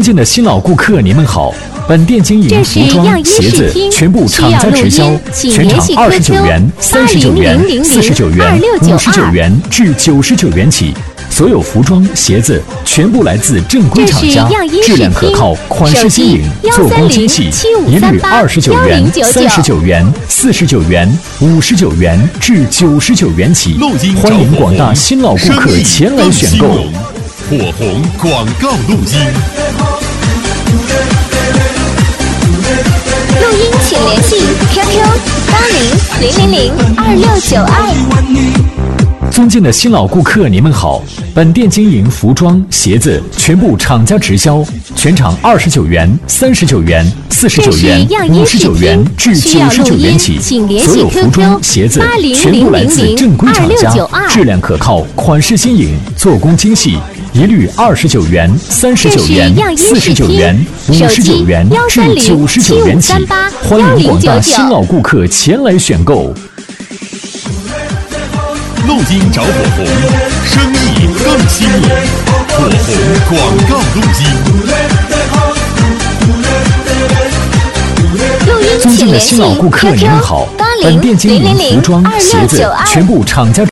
尊敬的新老顾客，您们好。本店经营服装、鞋子全部厂家直销，全场29元、39元、49元、59元至99元起。所有服装、鞋子全部来自正规厂家，质量可靠，款式新颖，做工精细，一律29元、39元、49元、59元至99元起。欢迎广大新老顾客前来选购。 火红广告录音。 录音请联系 QQ8000026992。 尊敬的新老顾客，您们好。本店经营服装、鞋子全部厂家直销，全场29元、39元、49元、59元至99元起。所有服装、鞋子全部来自正规厂家，质量可靠，款式新颖，做工精细，一律29元、39元、49元、59元至99元起。欢迎广大新老顾客前来选购。 录音找火红，生意更新颖。火红广告录音。 尊敬的新老顾客，您们好。本店经营服装、鞋子全部厂家